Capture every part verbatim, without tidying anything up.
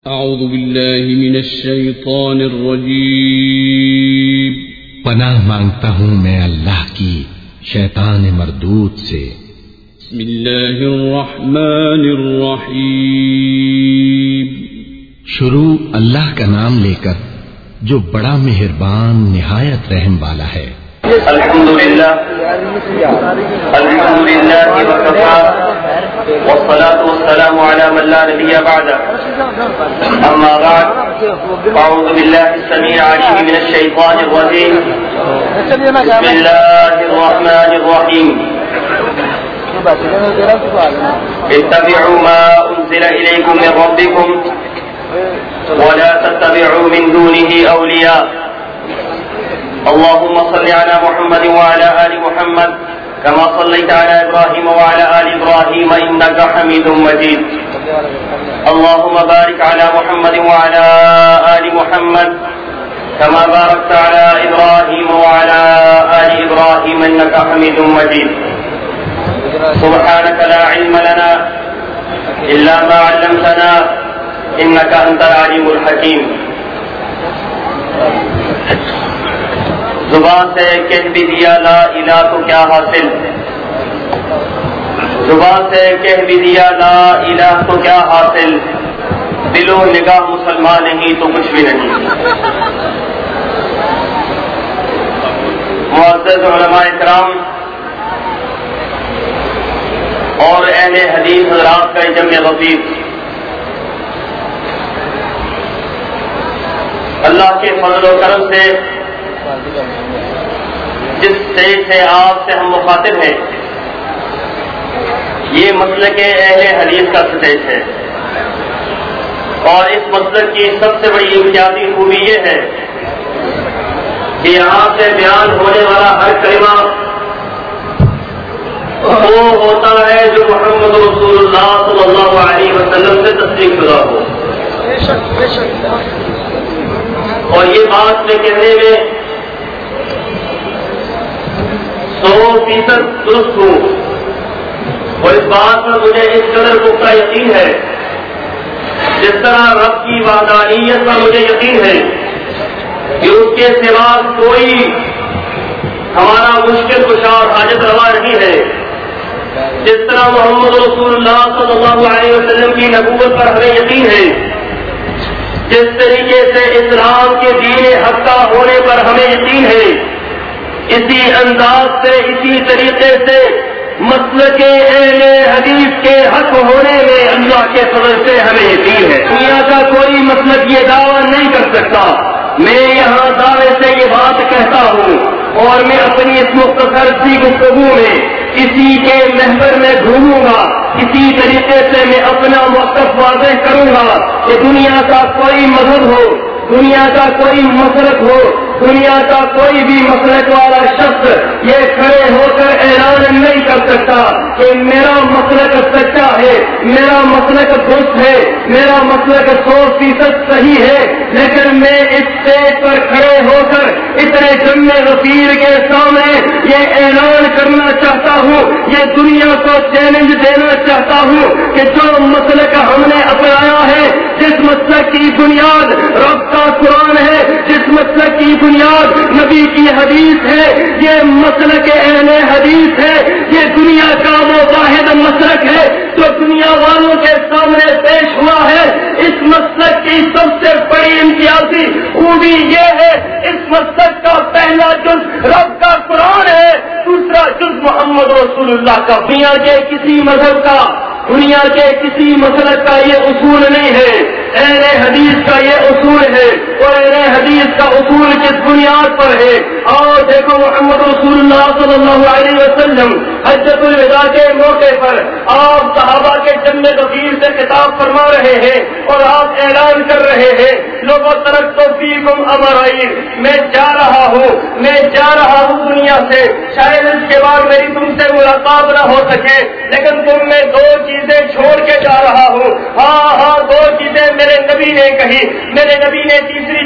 اعوذ باللہ من الشیطان الرجیم پناہ مانگتا ہوں میں اللہ کی شیطان مردود سے۔ بسم اللہ الرحمن الرحیم، شروع اللہ کا نام لے کر جو بڑا مہربان نہایت رحم والا ہے۔ الحمدللہ الحمدللہ وکفى والصلاة والسلام على من لا نبي بعده، اما بعد، اعوذ باللہ السمیع العلیم من الشیطان الرجیم، بسم اللہ الرحمن الرحیم، اتبعوا ما انزل الیکم من ربکم ولا تتبعوا من دونه اولیاء، اللهم صل على محمد وعلى آل محمد كما صليت على إبراهيم وعلى آل إبراهيم إنك حميد مجيد، اللهم بارك على محمد وعلى آل محمد كما باركت على إبراهيم وعلى آل إبراهيم إنك حميد مجيد، سبحانك لا علم لنا إلا ما علمتنا إنك أنت العليم الحكيم۔ زبان سے کہہ بھی دیا لا الہ تو کیا حاصل، زبان سے کہہ بھی دیا لا الہ تو کیا حاصل، دل و نگاہ مسلمان نہیں تو کچھ بھی نہیں۔ معزز علماء کرام اور اہل حدیث حضرات کا جمع غفیر، اللہ کے فضل و کرم سے جس سٹیج سے آپ سے ہم مخاطب ہیں یہ مسلک اہل حدیث کا سٹیج ہے، اور اس مسلک کی سب سے بڑی امتیازی خوبی یہ ہے کہ یہاں سے بیان ہونے والا ہر کلمہ وہ ہوتا ہے جو محمد رسول اللہ صلی اللہ علیہ وسلم سے تصدیق شدہ ہو، اور یہ بات میں کہنے میں سو فیصد درست ہوں، اور اس بات پر مجھے اس قدر پختہ یقین ہے جس طرح رب کی وحدانیت پر مجھے یقین ہے کہ اس کے سوا کوئی ہمارا مشکل کشا اور حاجت روا نہیں ہے، جس طرح محمد رسول اللہ صلی اللہ علیہ وسلم کی نبوت پر ہمیں یقین ہے، جس طریقے سے اسلام کے دین حق کا ہونے پر ہمیں یقین ہے، اسی انداز سے اسی طریقے سے مسلک اہل حدیث کے حق ہونے میں اللہ کے فضل سے ہمیں یقین ہے۔ دنیا کا کوئی مسلک یہ دعویٰ نہیں کر سکتا، میں یہاں دعوے سے یہ بات کہتا ہوں، اور میں اپنی اس مختصر سی گفتگو میں اسی کے محور میں گھوموں گا، اسی طریقے سے میں اپنا موقف واضح کروں گا کہ دنیا کا کوئی مذہب ہو، دنیا کا کوئی مسلک ہو، دنیا کا کوئی بھی مسلک والا شخص یہ کھڑے ہو کر اعلان نہیں کر سکتا کہ میرا مسلک سچا ہے، میرا مسلک درست ہے، میرا مسلک سو فیصد صحیح ہے، لیکن میں اس اسٹیج پر کھڑے ہو کر اتنے جمع غفیر کے سامنے یہ اعلان کرنا چاہتا ہوں، یہ دنیا کو چیلنج دینا چاہتا ہوں کہ جو مسلک ہم نے اپنایا ہے، جس مسلک کی بنیاد رب کا قرآن ہے، جس مسلک کی بنیاد نبی کی حدیث ہے، یہ مسلک اہل حدیث ہے، یہ دنیا کا وہ واحد مسلک ہے جو دنیا والوں کے سامنے پیش ہوا ہے۔ اس مسلک کی سب سے بڑی امتیازی خوبی یہ ہے، اس مسلک کا پہلا جز رب کا قرآن ہے، دوسرا جز محمد رسول اللہ کا۔ دنیا کے کسی مذہب کا، دنیا کے کسی مسلک کا یہ اصول نہیں ہے، اہل حدیث کا یہ اصول ہے، اور اہل حدیث کا اصول کس بنیاد پر ہے؟ اور دیکھو محمد رسول اللہ صلی اللہ علیہ وسلم حجۃ الوداع کے موقع پر آپ صحابہ کے جمع غفیر سے خطاب فرما رہے ہیں، اور آپ اعلان کر رہے ہیں لوگوں ترکت فیکم امرین، میں جا رہا ہوں، میں جا رہا ہوں دنیا سے، شاید اس کے بعد میری تم سے ملاقات نہ ہو سکے، لیکن تم میں دو چیزیں چھوڑ کے جا رہا ہوں۔ ہاں ہاں دو چیزیں میرے نبی نے کہی، میرے نبی نے تیسری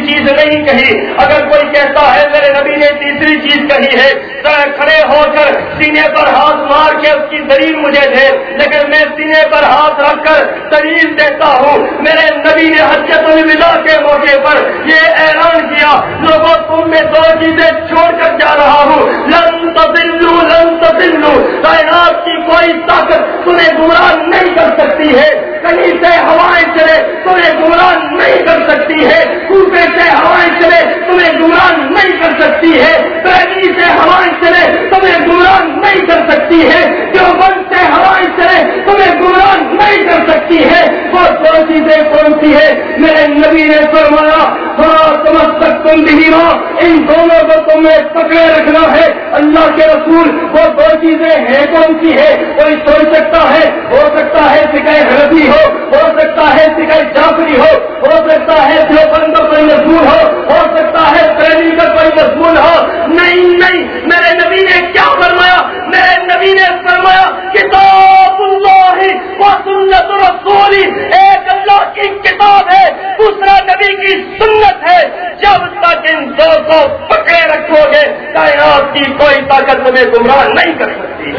چیز نہیں کہی. اگر کوئی کہتا ہے میرے نبی نے تیسری چیز کہی ہے تو کھڑے ہو کر سینے پر ہاتھ مار کے اس کی دلیل مجھے دے, لیکن میں سینے پر ہاتھ رکھ کر دلیل دیتا ہوں. میرے نبی نے حجۃ الوداع کے موقع پر یہ اعلان کیا, لوگوں تم میں دو چیزیں چھوڑ کر جا رہا ہوں, لن تضلوا لن تضلوا, کائنات کی کوئی طاقت تمہیں گمراہ نہیں کر سکتی ہے. کہیں سے ہوائیں چلے تمہیں گمراہ نہیں کر سکتی ہے, کوفے سے ہوائیں چلے تمہیں گمراہ نہیں کر سکتی ہے, دہلی سے ہوائیں چلے تمہیں گمراہ نہیں کر سکتی ہے, دیوبند سے ہوائیں چلے تمہیں گمراہ نہیں کر سکتی ہے. وہ دو چیزیں کون سی ہے؟ میرے نبی نے فرمایا سمجھ تک تم بھی ہو, ان دونوں کو تمہیں پکڑے رکھنا ہے. اللہ کے رسول وہ دو چیزیں ہیں کون سی ہے؟ کوئی سوچ سکتا ہے, ہو سکتا ہے سکائے حنفی ہو, ہو سکتا ہے سکائے جعفری ہو, ہو سکتا ہے دیوبند کا کوئی مضمون ہو, ہو سکتا ہے پریمی کا کوئی مضمون ہو. نہیں نہیں, میرے نبی نے کیا فرمایا؟ میرے نبی نے فرمایا کتاب اللہ و سنت رسول, ایک اللہ کی کتاب ہے, دوسرا نبی کی سنت ہے. جب تک ان دو کو پکڑے رکھو گے کائنات کی کوئی طاقت تمہیں گمراہ نہیں کر سکتی.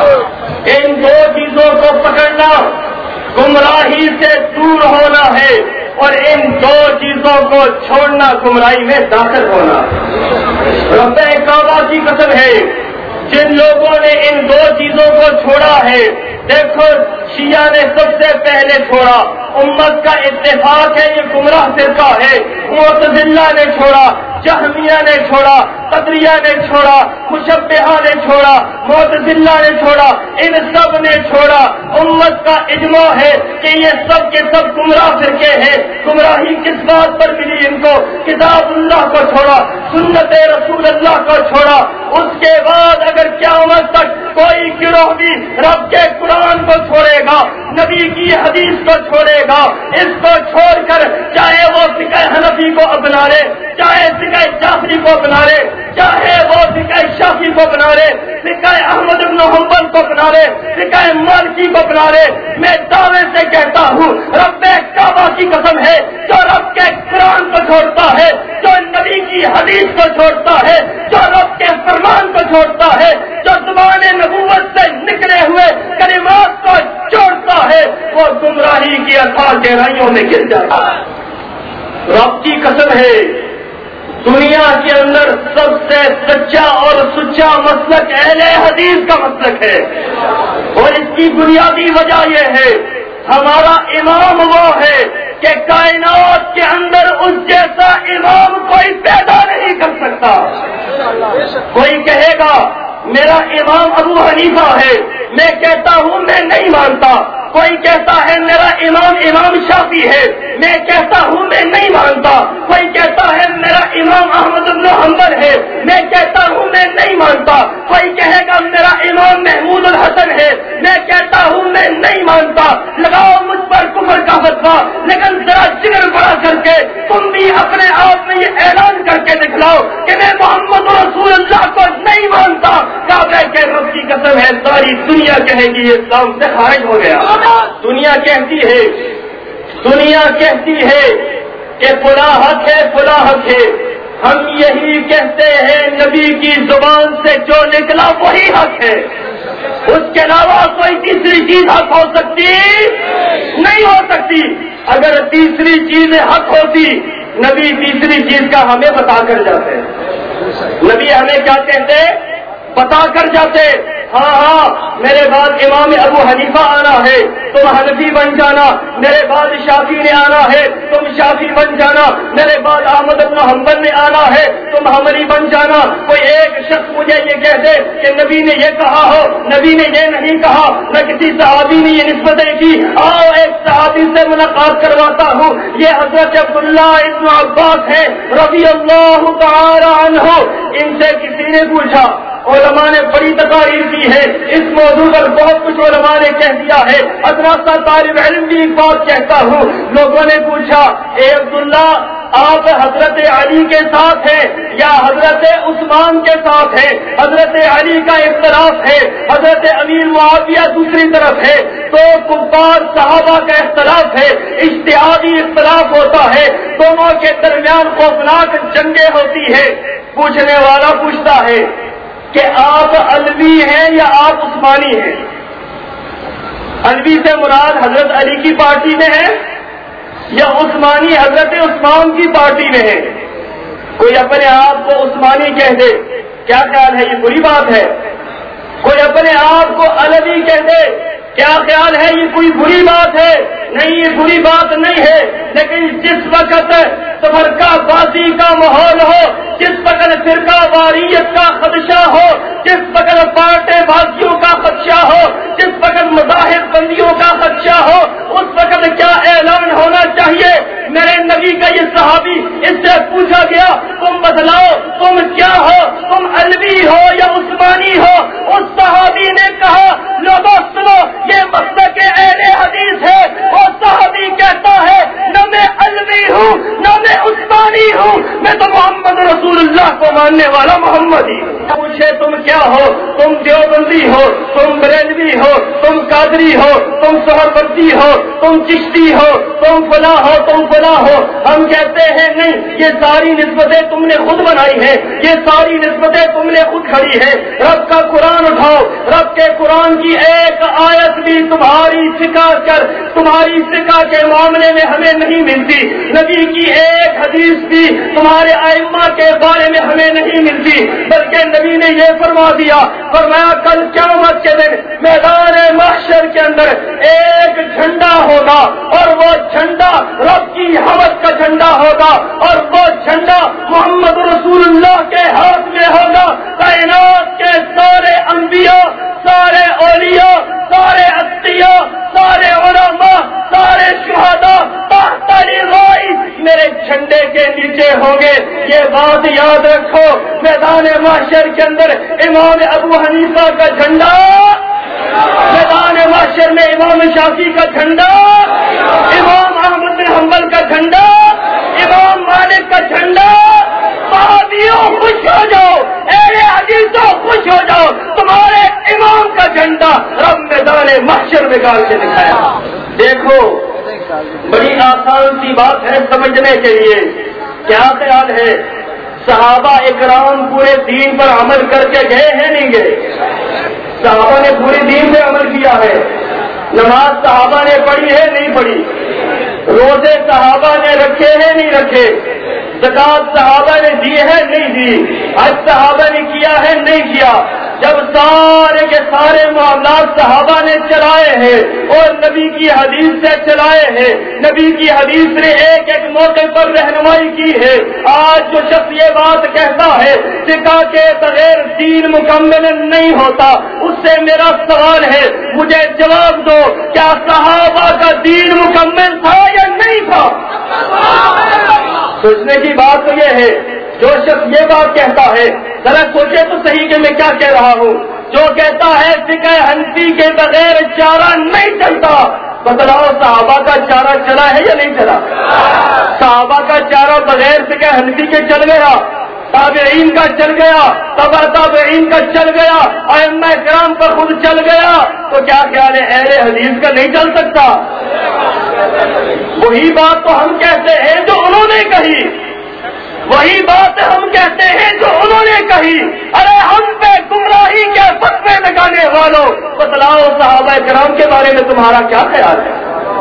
ان دو چیزوں کو پکڑنا گمراہی سے دور ہونا ہے, اور ان دو چیزوں کو چھوڑنا گمراہی میں داخل ہونا. رب کعبہ کی قسم ہے, جن لوگوں نے ان دو چیزوں کو چھوڑا ہے, دیکھو شیعہ نے سب سے پہلے چھوڑا, امت کا اتفاق ہے یہ گمراہ فرقہ ہے. معتزلہ نے چھوڑا, جہمیہ نے چھوڑا, قدریہ نے چھوڑا, مشبہہ نے چھوڑا, معتزلہ نے چھوڑا, ان سب نے چھوڑا. امت کا اجماع ہے کہ یہ سب کے سب گمراہ فرقے ہیں. گمراہی کس بات پر ملی ان کو؟ کتاب اللہ کو چھوڑا, سنت رسول اللہ کو چھوڑا. اس کے بعد اگر قیامت تک کوئی گروہ بھی رب کے قرآن کو چھوڑے گا, نبی کی حدیث کو چھوڑے گا, اس کو چھوڑ کر چاہے وہ فقہ حنفی کو اپنا لے, چاہے فقہ جعفری کو اپنا لے, چاہے وہ فقہ شافعی کو اپنا لے, فقہ احمد بن حنبل کو اپنا لے, فقہ مالکی کو اپنا لے, میں دعوے سے کہتا ہوں رب کعبہ کی قسم ہے, جو رب کے قرآن کو چھوڑتا ہے, جو نبی کی حدیث کو چھوڑتا ہے, جو رب کے فرمان کو چھوڑتا ہے, جو زبان نبوت سے نکلے ہوئے کلمات کو چھوڑتا ہے, وہ گمراہی کی اتھاہ گہرائیوں میں گر جاتا ہے. رب کی قسم ہے, دنیا کے اندر سب سے سچا اور سچا مسلک اہل حدیث کا مسلک ہے, اور اس کی بنیادی وجہ یہ ہے ہمارا امام وہ ہے کہ کائنات کے اندر اس جیسا امام کوئی پیدا نہیں کر سکتا. کوئی کہے گا میرا امام ابو حنیفہ ہے, میں کہتا ہوں میں نہیں مانتا. کوئی کہتا ہے میرا امام امام شافعی ہے, میں کہتا ہوں میں نہیں مانتا. کوئی کہتا ہے میرا امام احمد بن حنبل ہے, میں کہتا ہوں میں نہیں مانتا. کوئی کہے گا میرا امام محمود الحسن ہے, میں کہتا ہوں میں نہیں مانتا. لگاؤ مجھ پر کفر کا فتویٰ, لیکن ذرا جگر بڑا کر کے تم بھی اپنے آپ میں یہ اعلان کر کے دکھلاؤ کہ میں محمد رسول اللہ کو نہیں مانتا. کعبہ کے رب کی قسم ہے ساری دنیا کہے گی یہ اسلام سے خارج ہو گیا. دنیا کہتی ہے دنیا کہتی ہے کہ فلاں حق ہے فلاں حق ہے. ہم یہی کہتے ہیں نبی کی زبان سے جو نکلا وہی حق ہے, اس کے علاوہ کوئی تیسری چیز حق ہو سکتی نہیں ہو سکتی. اگر تیسری چیز حق ہوتی نبی تیسری چیز کا ہمیں بتا کر جاتے. نبی ہمیں کیا کہتے بتا کر جاتے, ہاں ہاں میرے بعد امام ابو حنیفہ آنا ہے تم حنفی بن جانا, میرے بعد شافعی نے آنا ہے تم شافعی بن جانا, میرے بعد احمد بن حنبل نے آنا ہے تم حنبلی بن جانا. کوئی ایک شخص مجھے یہ کہہ دے کہ نبی نے یہ کہا ہو, نبی نے یہ نہیں کہا, نہ کسی صحابی نے یہ نسبتیں کی, آؤ ایک صحابی سے ملاقات کرواتا ہوں. یہ حضرت عبداللہ ابن عباس ہے رضی اللہ تعالی عنہ. ان سے کسی نے پوچھا, علماء نے بڑی تقاریر کی ہے اس موضوع پر, بہت کچھ علماء نے کہہ دیا ہے, ادنا سا طالب علم بھی ایک بات کہتا ہوں. لوگوں نے پوچھا اے عبداللہ آپ حضرت علی کے ساتھ ہیں یا حضرت عثمان کے ساتھ ہیں؟ حضرت علی کا اختلاف ہے, حضرت امیر معاویہ دوسری طرف ہے, تو کفار صحابہ کا اختلاف ہے, اجتہادی اختلاف ہوتا ہے. دونوں کے درمیان خوفناک جنگیں ہوتی ہے. پوچھنے والا پوچھتا ہے کہ آپ علوی ہیں یا آپ عثمانی ہیں؟ علوی سے مراد حضرت علی کی پارٹی میں ہے یا عثمانی حضرت عثمان کی پارٹی میں ہے؟ کوئی اپنے آپ کو عثمانی کہہ دے، کیا خیال ہے یہ بری بات ہے؟ کوئی اپنے آپ کو علوی کہہ دے، کیا خیال ہے یہ کوئی بری بات ہے؟ نہیں، یہ بری بات نہیں ہے. لیکن جس وقت تفرقہ بازی کا ماحول ہو، جس وقت فرقہ واریت کا خدشہ ہو، جس وقت پارٹے بازیوں کا خدشہ ہو، جس وقت مذاہب بندیوں کا خدشہ ہو، اس وقت کیا اعلان ہونا چاہیے؟ میرے نبی کا یہ صحابی، اس سے پوچھا گیا تم بتلاؤ تم کیا ہو، تم علوی ہو یا عثمانی ہو؟ اس صحابی نے کہا لوگوں سنو، یہ مسلک اہل حدیث ہے. وہ صحابی کہتا ہے نہ میں علوی ہوں نہ میں عثمانی ہوں، میں تو محمد رسول اللہ کو ماننے والا محمدی. پوچھے تم کیا ہو؟ تم دیوبندی ہو، تم بریلوی ہو، تم قادری ہو، تم سہروردی ہو، تم چشتی ہو، تم فلاں ہو، تم فلاں ہو. ہم کہتے ہیں نہیں، یہ ساری نسبتیں تم نے خود بنائی ہیں، یہ ساری نسبتیں تم نے خود کھڑی ہے. رب کا قرآن اٹھاؤ، رب کے قرآن کی ایک آیت بھی تمہاری سکھا کر تمہاری سکھا کے معاملے میں ہمیں نہیں ملتی. نبی کی ایک حدیث بھی تمہارے ائمہ کے بارے میں ہمیں نہیں ملتی، بلکہ نبی نے یہ فرما دیا، فرمایا کل قیامت کے دن میدان محشر کے اندر ایک جھنڈا ہوگا، اور وہ جھنڈا رب کی حمد کا جھنڈا ہوگا، اور وہ جھنڈا محمد رسول اللہ کے ہاتھ میں ہوگا. کائنات کے سارے انبیاء، سارے اولیاء، سارے اتقیاء، سارے علماء، سارے شہداء تحت لواء میرے جھنڈے کے نیچے ہوں گے. یہ بات یاد رکھو، میدان محشر کے اندر امام ابو حنیفہ کا جھنڈا، میدان محشر میں امام شافعی کا جھنڈا، امام احمد بن حنبل کا جھنڈا، امام مالک کا جھنڈا. صحابیوں خوش ہو جاؤ، اہل حدیثوں خوش ہو جاؤ، تمہارے امام کا جھنڈا رب میدان محشر میں گاڑ کے دکھایا. دیکھو بڑی آسان سی بات ہے سمجھنے کے لیے. کیا خیال ہے صحابہ اکرام پورے دین پر عمل کر کے گئے ہیں نہیں گئے؟ صحابہ نے پورے دین پہ عمل کیا ہے. نماز صحابہ نے پڑھی ہے نہیں پڑھی؟ روزے صحابہ نے رکھے ہیں نہیں رکھے؟ زکات صحابہ نے دی ہے نہیں دی؟ حج صحابہ نے کیا ہے نہیں کیا؟ جب سارے کے سارے معاملات صحابہ نے چلائے ہیں اور نبی کی حدیث سے چلائے ہیں، نبی کی حدیث نے ایک ایک موقع پر رہنمائی کی ہے. آج جو شخص یہ بات کہتا ہے سکھا کے بغیر دین مکمل نہیں ہوتا، اس سے میرا سوال ہے، مجھے جواب دو، کیا صحابہ کا دین مکمل تھا یا نہیں تھا؟ سوچنے کی بات تو یہ ہے، جو شخص یہ بات کہتا ہے ذرا سوچے تو صحیح کہ میں کیا کہہ رہا ہوں. جو کہتا ہے فقہ حنفی کے بغیر چارہ نہیں چلتا، بتلاؤ صحابہ کا چارہ چلا ہے یا نہیں چلا؟ صحابہ کا چارہ بغیر فقہ حنفی کے چل گیا، تابعین کا چل گیا، تبع تابعین کا چل گیا، ائمہ کرام کا خود چل گیا. تو کیا خیال ہے اہل حدیث کا نہیں چل سکتا؟ وہی بات تو ہم کہتے ہیں جو انہوں نے کہی، وہی بات ہم کہتے ہیں جو انہوں نے کہی. ارے ہم پہ گمراہی کے فتوے لگانے والوں، بتلاؤ صحابہ کرام کے بارے میں تمہارا کیا خیال ہے؟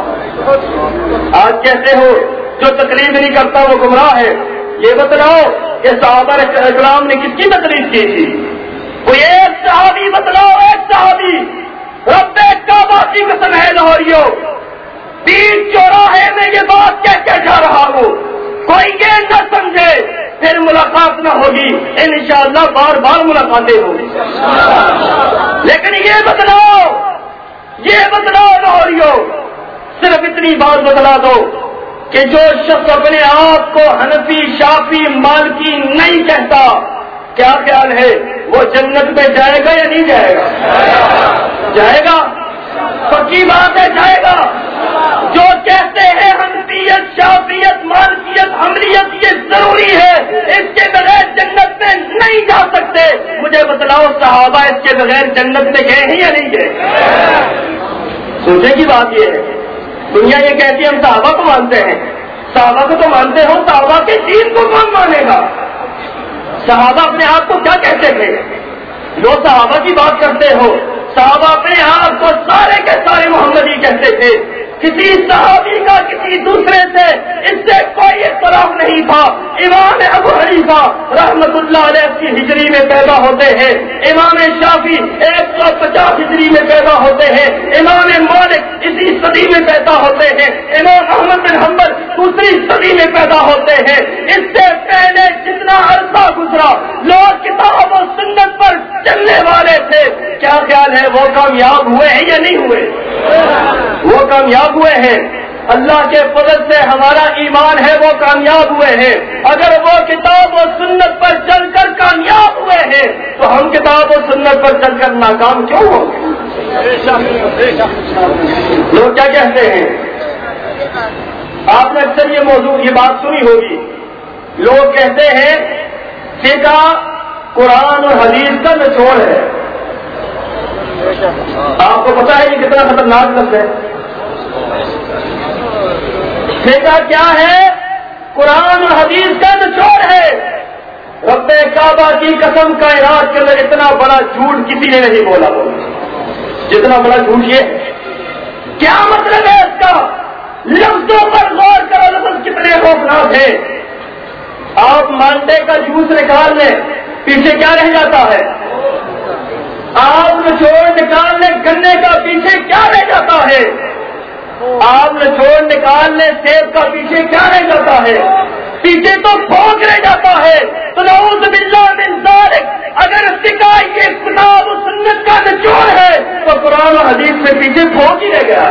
آج کہتے ہو جو تقلید نہیں کرتا وہ گمراہ ہے. یہ بتلاؤ کہ صحابہ کرام نے کس کی تقلید کی تھی؟ کوئی ایک صحابی بتلاؤ، ایک صحابی. رب کعبہ کی قسم ہے لاہوریوں، تین چوراہے میں یہ بات کہہ کے جا رہا ہوں، کوئی یہ نہ سمجھے پھر ملاقات نہ ہوگی، انشاءاللہ بار بار ملاقاتیں ہوگی. لیکن یہ بتلاؤ، یہ بتلاؤ لاہوریوں، صرف اتنی بات بتلا دو کہ جو شخص اپنے آپ کو حنفی، شافعی، مالکی نہیں کہتا، کیا خیال ہے وہ جنت میں جائے گا یا نہیں جائے گا؟ جائے گا، پکی بات ہے جائے گا. جو کہتے ہیں حنفیت، شافعیت، مالکیت، حنبلیت یہ ضروری ہے، اس کے بغیر جنت میں نہیں جا سکتے، مجھے بتلاؤ صحابہ اس کے بغیر جنت میں گئے ہیں یا نہیں گئے؟ سوچنے کی بات یہ ہے، دنیا یہ کہتی ہے ہم صحابہ کو مانتے ہیں، صحابہ کو تو مانتے ہو، صحابہ کے دین کو کون مانے گا؟ صحابہ اپنے آپ کو کیا کہتے تھے؟ جو صحابہ کی بات کرتے ہو، صحابہ اپنے آپ کو سارے کے سارے محمدی کہتے تھے. کسی صحابی کا کسی دوسرے سے اس سے کوئی اختلاف نہیں تھا. امام ابو حنیفہ رحمت اللہ علیہ کی ہجری میں پیدا ہوتے ہیں، امام شافعی ایک سو پچاس ہجری میں پیدا ہوتے ہیں، امام مالک اسی صدی میں پیدا ہوتے ہیں، امام احمد بن حنبل دوسری صدی میں پیدا ہوتے ہیں. اس سے پہلے جتنا عرصہ گزرا لوگ کتاب و سنت پر چلنے والے تھے. کیا خیال ہے وہ کامیاب ہوئے ہیں یا نہیں ہوئے؟ وہ کامیاب ہوئے ہیں. اللہ کے فضل سے ہمارا ایمان ہے، وہ کامیاب ہوئے ہیں. اگر وہ کتاب و سنت پر چل کر کامیاب ہوئے ہیں تو ہم کتاب و سنت پر چل کر ناکام کیوں ہوں گے؟ لوگ کیا کہتے ہیں؟ آپ نے اکثر یہ موضوع یہ بات سنی ہوگی. لوگ کہتے ہیں فقہ قرآن اور حدیث کا نچوڑ ہے. آپ کو پتا ہے یہ کتنا خطرناک لفظ ہے؟ فقہ کیا ہے؟ قرآن اور حدیث کا نچوڑ ہے. رب کعبہ کی قسم کائنات کے اندر اتنا بڑا جھوٹ کسی نے نہیں بولا جتنا بڑا جھوٹ یہ. کیا مطلب ہے اس کا؟ لفظوں پر غور کرو، لفظ کتنے خوفناک ہیں. آپ مالٹے کا جوس نکال لیں، پیچھے کیا رہ جاتا ہے؟ آپ نچوڑ نکال لیں گنے کا، پیچھے کیا رہ جاتا ہے؟ آپ نچوڑ نکال لیں سیب کا، پیچھے کیا رہ جاتا ہے؟ پیچھے تو پھونک رہ جاتا ہے. تو نعوذ باللہ من ذالک، اگر فقہ یہ کتاب و سنت کا نچوڑ ہے تو قرآن و حدیث میں پیچھے پھونک ہی رہ گیا.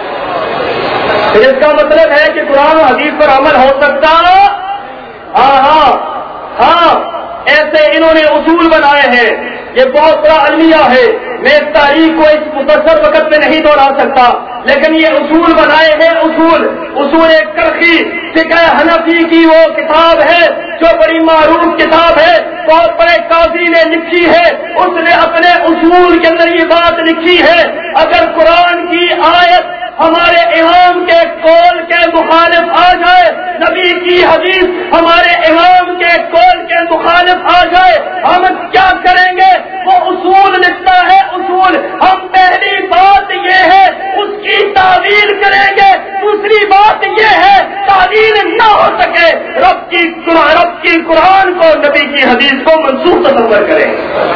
اس کا مطلب ہے کہ قرآن و حدیث پر عمل ہو سکتا. ہاں ہاں ہاں ایسے انہوں نے اصول بنائے ہیں. یہ بہت بڑا المیہ ہے، میں اس تاریخ کو اس مختصر وقت میں نہیں دوہرا سکتا، لیکن یہ اصول بنائے ہیں. اصول اصول ایک کرخی فقہ حنفی کی وہ کتاب ہے جو بڑی معروف کتاب ہے، بہت بڑے قاضی نے لکھی ہے. اس نے اپنے اصول کے اندر یہ بات لکھی ہے، اگر قرآن کی آیت ہمارے امام کے قول کے مخالف آ جائے، نبی کی حدیث ہمارے امام کے قول کے مخالف آ جائے، ہم کیا کریں گے؟ وہ اصول لکھتا ہے. اصول ہم پہلی بات یہ ہے اس کی تعویل کریں گے، دوسری بات یہ ہے تعویل نہ ہو سکے رب کی رب کی قرآن کو نبی کی حدیث کو منسوخ تصور کریں.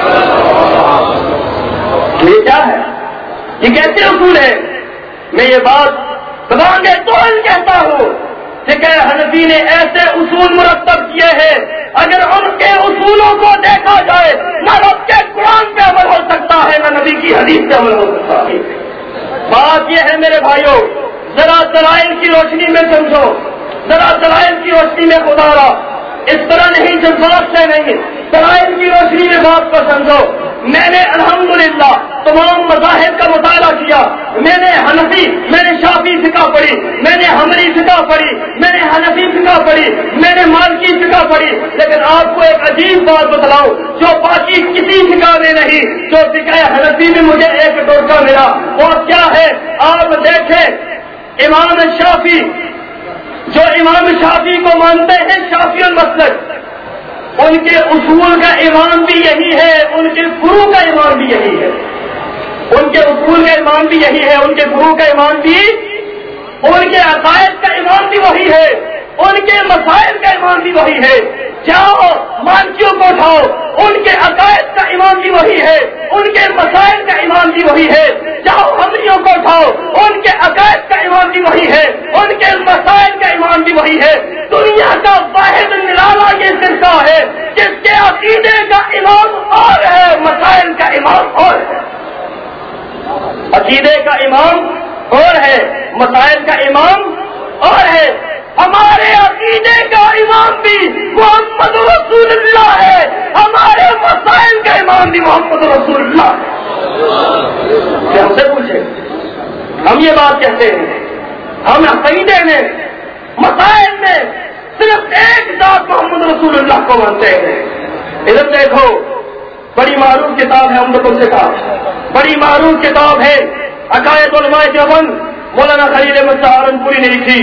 یہ کیا ہے؟ یہ کیسے اصول ہے؟ میں یہ بات بتاؤں تو کہتا ہوں فقہ حنفی نے ایسے اصول مرتب کیے ہیں، اگر ان کے اصولوں کو دیکھا جائے نہ رب کے قرآن پہ عمل ہو سکتا ہے نہ نبی کی حدیث پہ عمل ہو سکتا ہے. بات یہ ہے میرے بھائیوں، ذرا دلائل کی روشنی میں سمجھو، ذرا دلائل کی روشنی میں خدا را اس طرح نہیں جذبات سے نہیں، دلائل کی روشنی میں بات کو سمجھو. میں نے الحمدللہ تمام مذاہب کا مطالعہ کیا. میں نے حنفی میں نے شافعی فقہ پڑھی، میں نے حنبلی فقہ پڑھی، میں نے حنفی فقہ پڑھی، میں نے مالکی فقہ پڑھی. لیکن آپ کو ایک عجیب بات بتلاؤں جو باقی کسی فقہ میں نہیں، جو فقہ حنفی میں مجھے ایک ٹوٹکا ملا. اور کیا ہے؟ آپ دیکھیں امام شافعی، جو امام شافعی کو مانتے ہیں شافعی المسلک، ان کے اصول کا امام بھی یہی ہے، ان کے گرو کا امام بھی یہی ہے. ان کے اصول کا امام بھی یہی ہے، ان کے گرو کا امام بھی، ان کے عقائد کا امام بھی وہی ہے، ان کے مسائل کا امام بھی وہی ہے. جاؤ مالکیوں کو اٹھاؤ، ان کے عقائد کا امام بھی وہی ہے، ان کے مسائل کا امام بھی وہی ہے. جاؤ حنبلیوں کو اٹھاؤ، ان کے عقائد کا امام بھی وہی ہے، ان کے مسائل کا امام بھی وہی ہے. دنیا کا واحد نرالا یہ فرقہ ہے جس کے عقیدے کا امام اور ہے، مسائل کا امام اور ہے. عقیدے کا امام اور ہے، مسائل کا امام اور ہے. ہمارے عقیدے کا امام بھی محمد رسول اللہ ہے، ہمارے مسائل کا امام بھی محمد رسول اللہ ہے. ہم سے پوچھیں، ہم یہ بات کہتے ہیں، ہم عقیدے میں مسائل میں صرف ایک ذات محمد رسول اللہ کو مانتے ہیں. ادھر دیکھو، بڑی معروف کتاب ہے امدۃ الفقہ، بڑی معروف کتاب ہے عقائد علماء دیوبند، مولانا خلیل احمد سہارنپوری نے لکھی.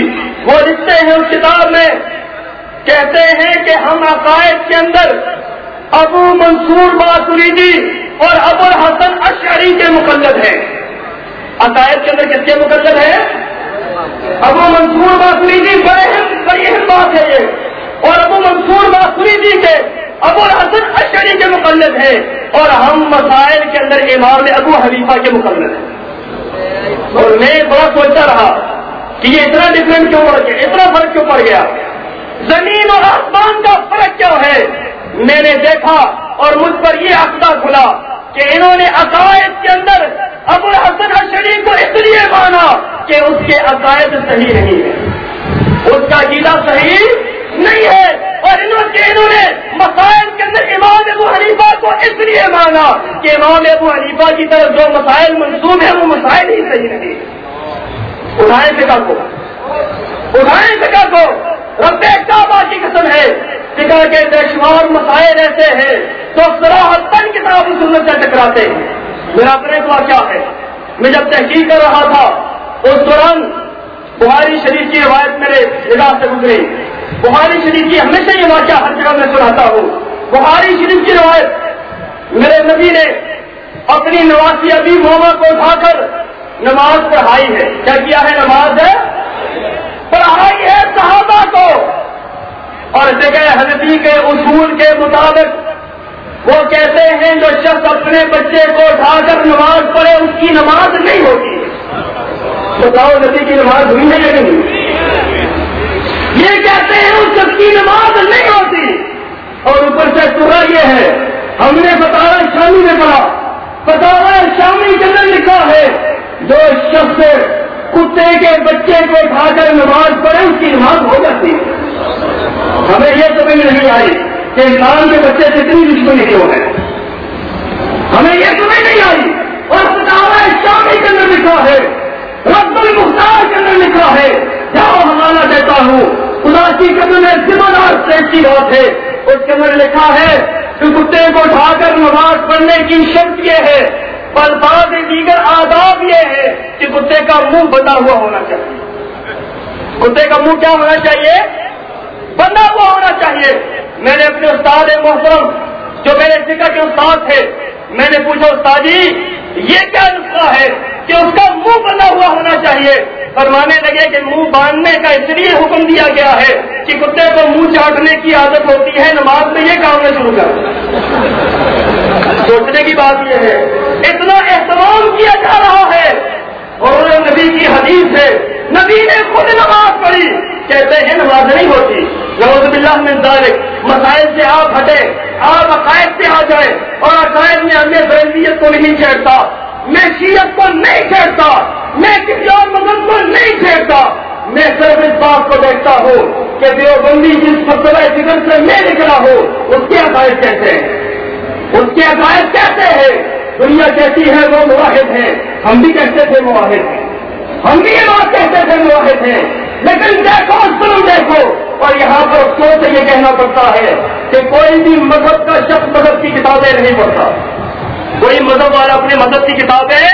وہ لکھتے ہیں اس کتاب میں، کہتے ہیں کہ ہم عقائد کے اندر ابو منصور ماتریدی اور ابو الحسن اشعری کے مقلد ہیں۔ عقائد کے اندر کس کے مقلد ہیں؟ ابو منصور ماتریدی، بڑے بڑی اہم بات ہے یہ، اور ابو منصور ماتریدی کے ابو الحسن اشعری کے مقلد ہیں، اور ہم مسائل کے اندر امام ابو حنیفہ کے مقلد ہیں۔ اور میں بڑا سوچتا رہا کہ یہ اتنا ڈفرینٹ کیوں پڑ گیا، اتنا فرق کیوں پڑ گیا، زمین اور آسمان کا فرق کیا ہے؟ میں نے دیکھا اور مجھ پر یہ عقیدہ کھلا کہ انہوں نے عقائد کے اندر ابو الحسن اشعری کو اس لیے مانا کہ اس کے عقائد صحیح نہیں ہے، اس کا عقیدہ صحیح نہیں ہے، اور انہوں نے انہوں نے مسائل کے اندر امام ابو حنیفہ کو اس لیے مانا کہ امام ابو حنیفہ کی طرف جو مسائل منسوب ہیں وہ مسائل ہی صحیح نہیں۔ اٹھائیں فقہ کو، اٹھائیں فقہ کو، رب کعبہ کی قسم ہے، فقہ کے بے شمار مسائل ایسے ہیں تو صراحتاً کتاب سنت سے ٹکراتے ہیں۔ میرا اپنے کو واقعہ ہے، میں جب تحقیق کر رہا تھا اس دوران بخاری شریف کی روایت میرے نگاہ سے گزری۔ بخاری شریف کی ہمیشہ یہ واقعہ ہر جگہ میں سناتا ہوں۔ بخاری شریف کی روایت، میرے نبی نے اپنی نواسی ابی موما کو اٹھا کر نماز پڑھائی ہے۔ کیا کیا ہے؟ نماز ہے پڑھائی ہے صحابہ کو، اور جگہ حنفی کے اصول کے مطابق وہ کہتے ہیں جو شخص اپنے بچے کو اٹھا کر نماز پڑھے اس کی نماز نہیں ہوتی۔ بتاؤ نبی کی نماز ہوئی ہے یا نہیں؟ یہ کہتے ہیں اس شخص کی نماز نہیں ہوتی، اور اوپر سے سورہ یہ ہے، ہم نے فتاوی شامی میں پڑھا، فتاوی شامی کے اندر لکھا ہے جو شخص کتے کے بچے کو اٹھا کر نماز پڑھے اس کی نماز ہو جاتی ہے۔ ہمیں یہ سمجھ نہیں آئی کہ انسان کے بچے سے اتنی دشمنی کیوں ہے، ہمیں یہ سمجھ نہیں آئی۔ اور فتاوی شامی کے اندر لکھا ہے، رب المختار کے اندر لکھا ہے، جاؤ حوالہ دیتا ہوں، خدا کی قدر میں ذمہ دار کی بات ہے، اس کے اندر لکھا ہے کہ کتے کو اٹھا کر نماز پڑھنے کی شرط یہ ہے، پر بعض دیگر آداب یہ ہے کہ کتے کا منہ بندہ ہوا ہونا چاہیے۔ کتے کا منہ کیا ہونا چاہیے؟ بندہ ہوا ہونا چاہیے۔ میں نے اپنے استاد محترم جو میرے فقہ کے استاد تھے، میں نے پوچھا استاد جی یہ کیا نسخہ ہے کہ اس کا منہ بندہ ہوا ہونا چاہیے؟ فرمانے لگے کہ منہ باندھنے کا اس لیے حکم دیا گیا ہے کہ کتے کو منہ چاٹنے کی عادت ہوتی ہے، نماز میں یہ کام نہ شروع کر۔ سوچنے کی بات یہ ہے، اتنا اہتمام کیا جا رہا ہے، اور نبی کی حدیث ہے، نبی نے خود نماز پڑھی، کہتے ہیں نماز نہیں ہوتی۔ نعوذ باللہ من ذالک۔ مسائل سے آپ ہٹے، آپ عقائد پہ آ جائیں، اور عقائد میں ہمیں بریلویت کو نہیں چھیڑتا، میں شیعت کو نہیں چھیڑتا، میں کسی اور مذہب کو نہیں چھیڑتا، میں صرف اس بات کو دیکھتا ہوں کہ دیوبندی جس مسئلہ فکر سے میں نکلا ہوں اس کے عقائد کیسے ہیں، اس کے عقائد کیسے ہیں۔ دنیا کہتی ہے وہ مواحد ہیں، ہم بھی کہتے تھے مواحد ہیں، ہم بھی یہ بات کہتے تھے مواحد ہیں، لیکن دیکھو سنو دیکھو، اور یہاں پر افسوس سے یہ کہنا پڑتا ہے کہ کوئی بھی مذہب کا شخص مذہب کی کتابیں نہیں پڑھتا۔ کوئی مذہب والا اپنے مذہب کی کتابیں،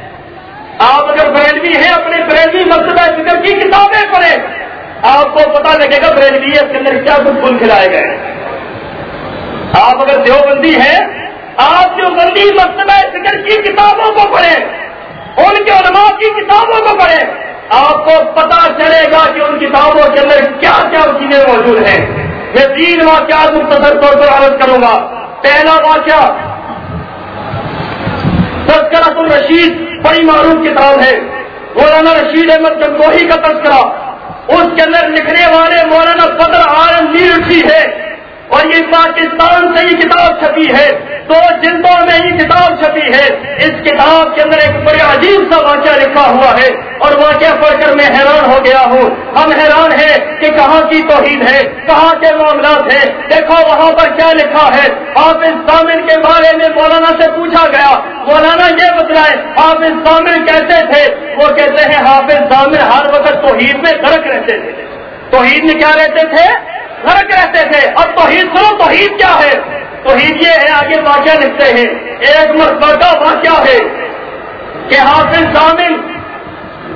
آپ اگر بریلوی ہیں اپنے بریلوی مذہب فکر کی کتابیں پڑھیں، آپ کو پتا لگے گا بریلویت کے اندر کیا کچھ پھول کھلائے گئے۔ آپ اگر دیوبندی ہیں، آپ دیوبندی مذہب فکر کی کتابوں کو پڑھیں، ان کے علماء کی کتابوں کو پڑھیں، آپ کو پتا چلے گا کہ ان کتابوں کے اندر کیا کیا چیزیں موجود ہیں۔ میں تین واقعات مختصر طور پر عرض کروں گا۔ پہلا واقعہ تذکرۃ الرشید، بڑی معروف کتاب ہے، مولانا رشید احمد گنگوہی کا تذکرہ، اس کے اندر لکھنے والے مولانا بدر عالم میرٹھی ہے، اور یہ پاکستان سے یہ کتاب چھپی ہے، دو جلدوں میں یہ کتاب چھپی ہے۔ اس کتاب کے اندر ایک بڑے عجیب سا واقعہ لکھا ہوا ہے، اور واقعہ پڑھ کر میں حیران ہو گیا ہوں۔ ہم حیران ہیں کہ کہاں کی توحید ہے، کہاں کے معاملات ہیں۔ دیکھو وہاں پر کیا لکھا ہے۔ حافظ ضامن کے بارے میں مولانا سے پوچھا گیا، مولانا یہ بتلائے حافظ ضامن کیسے تھے؟ وہ کہتے ہیں حافظ ضامن ہر وقت توحید میں غرق رہتے تھے۔ توحید میں کیا رہتے تھے؟ غرق رہتے تھے۔ اب توحید سنو، توحید کیا ہے؟ توحید یہ ہے، آگے واقعہ لکھتے ہیں، ایک مرتبہ کا واقعہ ہے کہ حافظ ضامن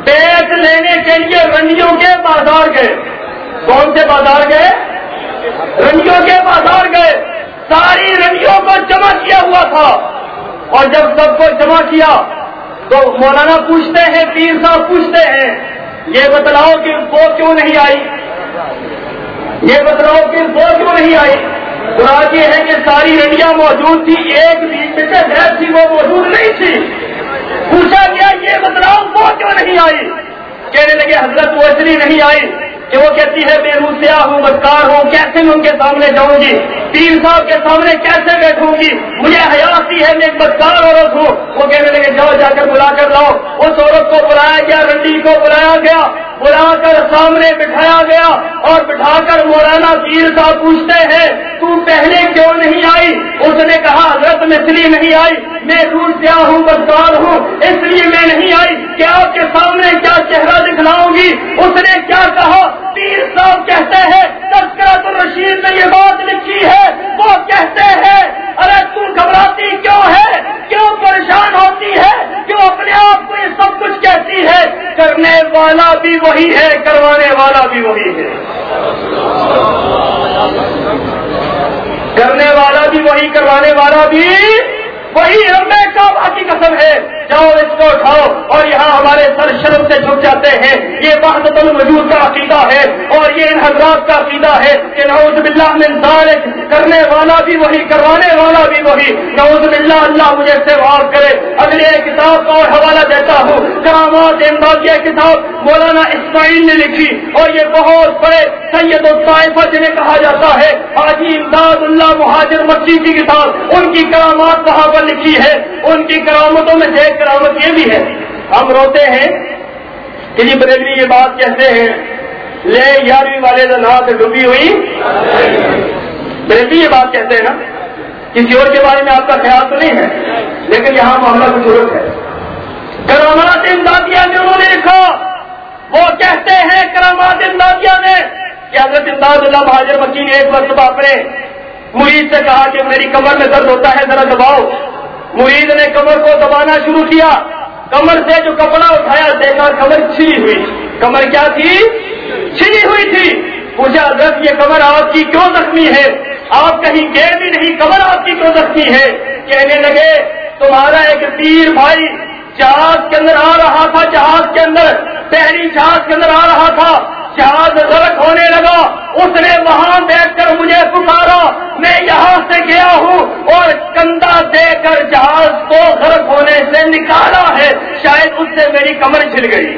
بیچ لینے کے لیے رنڈیوں کے بازار گئے. کون سے بازار گئے؟ رنڈیوں کے بازار گئے. ساری رنڈیوں کو جمع کیا ہوا تھا اور جب سب کو جمع کیا تو مولانا پوچھتے ہیں, پیر صاحب پوچھتے ہیں, یہ بتلاؤ کہ وہ کیوں نہیں آئی, یہ بتلاؤ کہ وہ کیوں نہیں آئی. بات یہ ہے کہ ساری رنڈیاں موجود تھی, ایک بیچ میں غیر تھی وہ موجود نہیں تھی. پوچھا گیا یہ بتلاؤ وہ کیوں نہیں آئی. کہنے لگے حضرت وہ اس لیے نہیں آئی کہ وہ کہتی ہے بے روح سیاہ ہوں, بدکار ہوں, کیسے میں ان کے سامنے جاؤں گی, پیر صاحب کے سامنے کیسے بیٹھوں گی, مجھے حیا آتی ہے, میں ایک بدکار عورت ہوں. وہ کہنے لگے جاؤ جا کر بلا کر لاؤ. اس عورت کو بلایا گیا, رنڈی کو بلایا گیا, بلا کر سامنے بٹھایا گیا اور بٹھا کر مولانا پیر صاحب پوچھتے ہیں تو پہلے کیوں نہیں آئی. اس نے کہا حضرت میں اس لیے نہیں آئی, میں روح سیاہ ہوں, بدکار ہوں, اس لیے میں نہیں آئی کہ آپ کے سامنے کیا چہرہ دکھلاؤں گی. اس نے کیا کہا, پیر صاحب کہتے ہیں, تذکرۃ الرشید میں یہ بات لکھی ہے, وہ کہتے ہیں ارے تو گھبراتی کیوں ہے, کیوں پریشان ہوتی ہے, کیوں اپنے آپ کو یہ سب کچھ کہتی ہے. کرنے والا بھی وہی ہے, کروانے والا بھی وہی ہے. کرنے والا بھی وہی, کروانے والا بھی وہی. رب کعبہ کی قسم ہے, جاؤ اس کو اٹھاؤ اور یہاں ہمارے سر شرم سے جھک جاتے ہیں. یہ وحدت الوجود کا عقیدہ ہے اور یہ ان حضرات کا عقیدہ ہے کہ نعوذ باللہ من ذالک, کرنے والا بھی وہی, کروانے والا بھی وہی. نعوذ باللہ, اللہ مجھے سے معاف کرے. اگلے کتاب کا اور حوالہ دیتا ہوں, کرامات امدادیہ کتاب مولانا اسماعیل نے لکھی اور یہ بہت بڑے سید الطائفہ جنہیں کہا جاتا ہے, حاجی امداد اللہ مہاجر مکی کی کتاب, ان کی کرامات وہاں پر لکھی ہے. ان کی کرامتوں میں سے ایک کرامت یہ بھی ہے, ہم روتے ہیں کہ جی بریلوی یہ بات کہتے ہیں لے یارویں والے نات ڈوبی ہوئی. بریلوی یہ بات کہتے ہیں نا, کسی اور کے بارے میں آپ کا خیال تو نہیں ہے, لیکن یہاں معاملہ کچھ اور ہے. کرامات امدادیہ میں انہوں نے لکھا, وہ کہتے ہیں کرامات امدادیہ نے کہ حضرت امداد اللہ مہاجر مکی نے ایک وقت اپنے مرید سے کہا کہ میری کمر میں درد ہوتا ہے, ذرا دباؤ. مرید نے کمر کو دبانا شروع کیا, کمر سے جو کپڑا اٹھایا دیکھا کمر چھلی ہوئی. کمر کیا تھی؟ چھلی ہوئی تھی. پوچھا حضرت یہ کمر آپ کی کیوں زخمی ہے, آپ کہیں گئے بھی نہیں, کمر آپ کی کیوں زخمی ہے. کہنے لگے تمہارا ایک پیر بھائی جہاز کے اندر آ رہا تھا, جہاز کے اندر پہلی جہاز کے اندر آ رہا تھا, جہاز غرق ہونے لگا, اس نے وہاں بیٹھ کر مجھے پکارا, میں یہاں سے گیا ہوں اور کندھا دے کر جہاز کو غرق ہونے سے نکالا ہے, شاید اس سے میری کمر چھل گئی.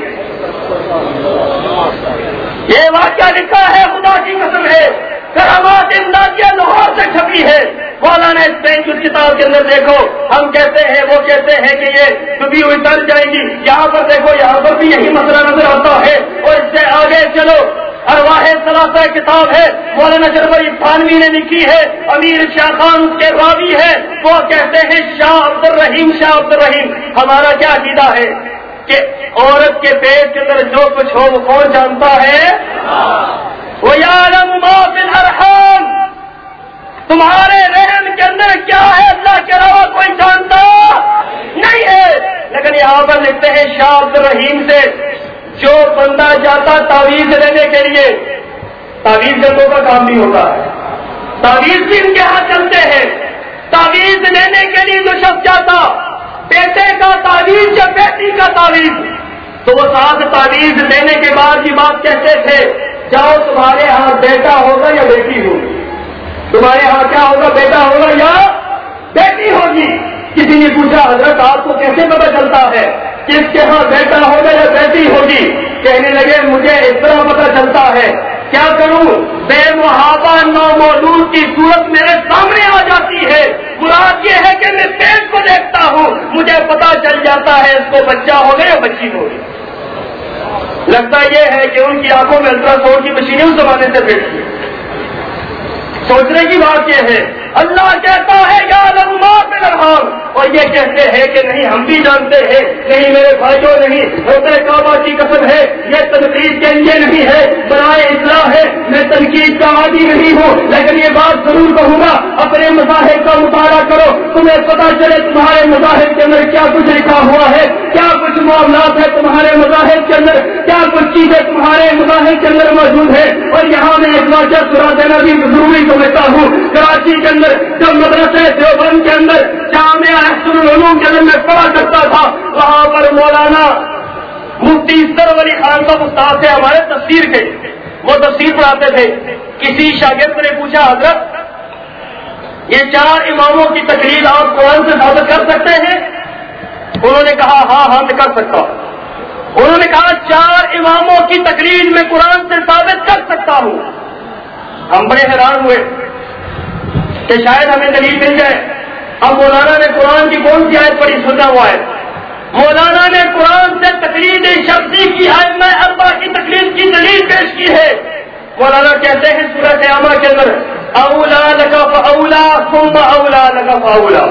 یہ واقعہ لکھا ہے, خدا کی قسم ہے. کرامات امدادیہ لاہور سے چھپی ہے. مولانا اسپین کی کتاب کے اندر دیکھو, ہم کہتے ہیں, وہ کہتے ہیں کہ یہ ڈوبی ہوئی تر جائے گی. یہاں پر دیکھو, یہاں پر بھی یہی مسئلہ نظر آتا ہے. اور اس سے آگے چلو, ارواح ثلاثہ کتاب ہے, مولانا جربر تھانوی نے لکھی ہے, امیر شاہ خان کے راوی ہے, وہ کہتے ہیں شاہ عبد الرحیم, شاہ عبد الرحیم ہمارا کیا عقیدہ ہے کہ عورت کے پیٹ کے اندر جو کچھ ہو وہ کون جانتا ہے؟ وہ یعلم ما فی الارحام, تمہارے رحم کے اندر کیا ہے اللہ کے علاوہ کوئی جانتا نہیں ہے. لیکن یہاں پر لکھتے ہیں شاہ عبد الرحیم سے, جو بندہ جاتا تعویذ لینے کے لیے, تعویذ جنگوں کا کام بھی ہوتا ہے, تعویذ بھی ان کے ہاں چلتے ہیں. تعویذ لینے کے لیے جو شخص جاتا, بیٹے کا تعویذ یا بیٹی کا تعویذ, تو وہ ساتھ تعویذ لینے کے بعد کی بات کہتے تھے, جاؤ تمہارے ہاں بیٹا ہوگا یا بیٹی ہوگی, تمہارے ہاں کیا ہوگا, بیٹا ہوگا یا بیٹی ہوگی. کسی نے پوچھا حضرت آپ کو کیسے پتہ چلتا ہے کس کے ہاں بیٹا ہوگا یا بیٹی ہوگی؟ کہنے لگے مجھے اس طرح پتہ چلتا ہے, کیا کروں, بے محابہ نامولود کی صورت میرے سامنے آ جاتی ہے, مراد یہ ہے کہ میں پیٹ کو دیکھتا ہوں, مجھے پتہ چل جاتا ہے اس کو بچہ ہوگا یا بچی ہوگی. لگتا یہ ہے کہ ان کی آنکھوں میں الٹرا ساؤنڈ کی مشینیں اس زمانے سے بیٹھی. سوچنے کی بات یہ ہے, اللہ کہتا ہے یا لما فی الارحام, اور یہ کہتے ہیں کہ نہیں ہم بھی جانتے ہیں, نہیں میرے بھائیوں نہیں, حضرت کعبہ کی قسم ہے, یہ تنقید کے لیے نہیں ہے, برائے اصلاح ہے, میں تنقید کا راضی نہیں ہوں، لیکن یہ بات ضرور کہوں گا، اپنے مذاہب کا مطالعہ کرو، تمہیں پتا چلے تمہارے مذاہب کے اندر کیا کچھ لکھا ہوا ہے، کیا کچھ معاملات ہے تمہارے مذاہب کے اندر، کیا کچھ چیزیں تمہارے مذاہب کے اندر موجود ہے۔ اور یہاں میں ایک واقعہ سنا دینا بھی ضروری سمجھتا ہوں، کراچی کے اندر جب مدرسے دیوبند کے اندر جامعہ احسن العلوم کے اندر میں پڑھا کرتا تھا، وہاں پر مولانا مفتی سرور علی خان صاحب استاد سے ہمارے تفسیر کے وہ تفسیر پڑھاتے تھے۔ کسی شاگرد نے پوچھا، حضرت یہ چار اماموں کی تقریر آپ قرآن سے ثابت کر سکتے ہیں؟ انہوں نے کہا ہاں ہاں میں کر سکتا ہوں۔ انہوں نے کہا چار اماموں کی تقریر میں قرآن سے ثابت کر سکتا ہوں۔ ہم بڑے حیران ہوئے کہ شاید ہمیں دلیل مل جائے۔ اب مولانا نے قرآن کی کون سی آیت پڑھی؟ سنا ہوا ہے مولانا نے قرآن سے تقلید شخصی کی ائمہ اربعہ کی تقلید کی دلیل پیش کی ہے۔ مولانا کہتے ہیں سورہ قیامہ کے اندر اولا لک فاولا ثم اولا لک فاولا،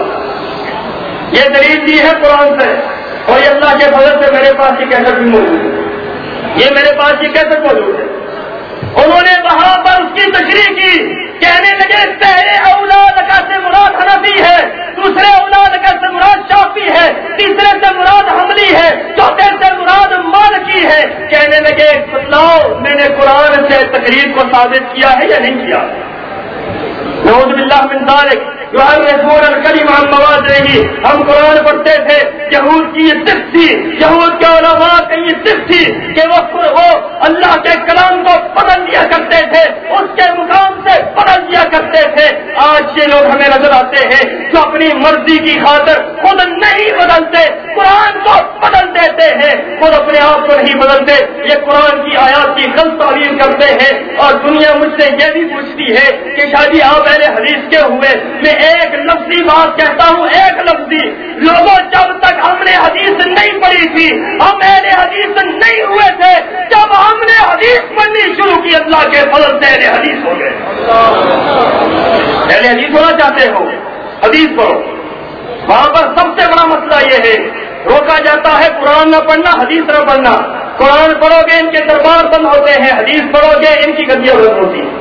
یہ دلیل دی ہے قرآن سے، اور یہ اللہ کے فضل سے میرے پاس یہ کیسٹ بھی موجود ہے، یہ میرے پاس یہ کیسٹ موجود ہے۔ انہوں نے وہاں پر اس کی تشریح کی، کہنے لگے پہلے اولا لک سے مراد حنفی ہے، دوسرے اولا لک سے مراد شافعی ہے، تیسرے سے مراد حنبلی ہے، چوتھے سے مراد مالکی ہے۔ کہنے لگے بتلاؤ میں نے قرآن سے تقریر کو ثابت کیا ہے یا نہیں کیا؟ نعوذ باللہ من ذالک یحرفون الکلم عن مواضعہ۔ ہم قرآن پڑھتے تھے، یہود کی یہ صفت تھی، یہود کے علماء کی یہ صفت تھی کہ وہ وہ اللہ کے کلام کو بدل دیا کرتے تھے، اس کے مقام سے بدل دیا کرتے تھے۔ آج یہ لوگ ہمیں نظر آتے ہیں جو اپنی مرضی کی خاطر خود نہیں بدلتے، قرآن کو بدل دیتے ہیں، خود اپنے آپ کو نہیں بدلتے، یہ قرآن کی آیات کی غلط تعلیم کرتے ہیں۔ اور دنیا مجھ سے یہ بھی پوچھتی ہے کہ شادی آپ اہل حدیث کے ہوئے، میں ایک لفظی بات کہتا ہوں، ایک لفظی، لوگوں جب تک ہم نے حدیث نہیں پڑھی تھی، ہم اہل حدیث نہیں ہوئے تھے، جب ہم نے حدیث پڑھنی شروع کی اللہ کے فضل سے اہل حدیث ہو گئے۔ اہل حدیث ہونا چاہتے ہو حدیث پڑھو۔ وہاں پر سب سے بڑا مسئلہ یہ ہے، روکا جاتا ہے قرآن نہ پڑھنا، حدیث نہ پڑھنا۔ قرآن پڑھو گے ان کے دربار بند ہوتے ہیں، حدیث پڑھو گے ان کی گدیاں بند ہوتی ہیں۔